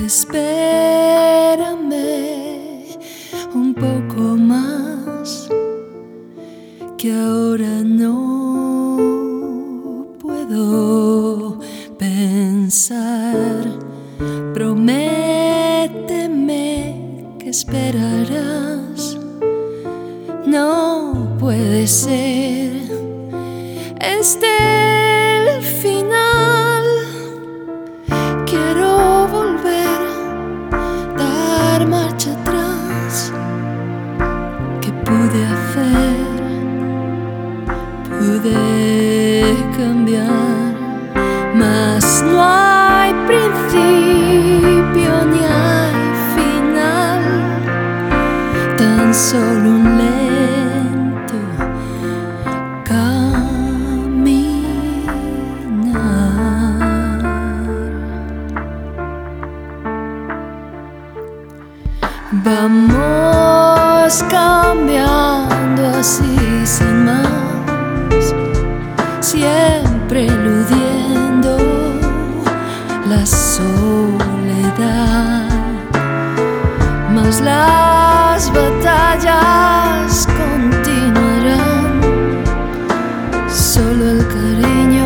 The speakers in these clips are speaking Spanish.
Espérame un poco más, que ahora no puedo pensar. Prométeme que esperarás. No puede ser el final. Quiero volver, dar marcha atrás. ¿Qué pude hacer? Pude cambiar, mas no hay principio ni hay final, tan solo un lento caminar. Vamos cambiando así sin más, siempre eludiendo la soledad, mas las batallas continuarán. Solo el cariño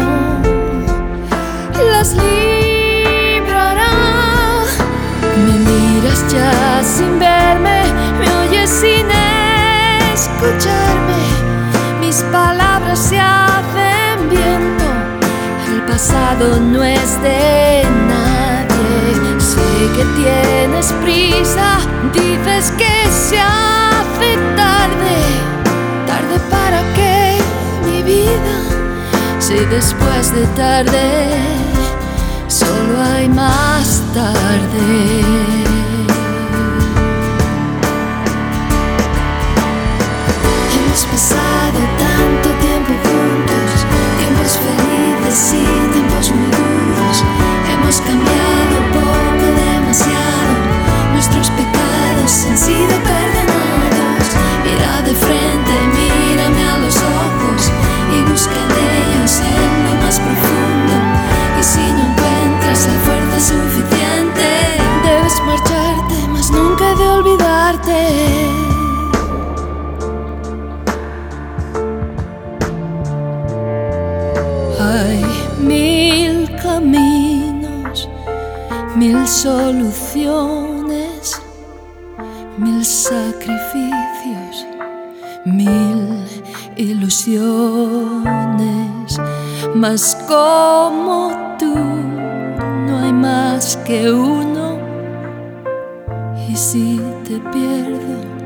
las librará. Me miras ya sin verme, me oyes sin escucharme, mis palabras se hacen viento. El pasado no es de nadie. Sé que tienes prisa, dices que se hace tarde. ¿Tarde para qué, mi vida? Si después de tarde solo hay más tarde. Hemos pasado tanto tiempo juntos, tiempos felices y tiempos muy duros. Hemos cambiado poco, demasiado. Nuestros pecados han sido perdonados. Mira de frente, mírame a los ojos y busca en ellos en lo más profundo. Y si no encuentras la fuerza suficiente, debes marcharte, mas nunca he de olvidarte. Hay mil caminos, mil soluciones, mil sacrificios, mil ilusiones, mas como tú no hay más que uno. Y si te pierdo,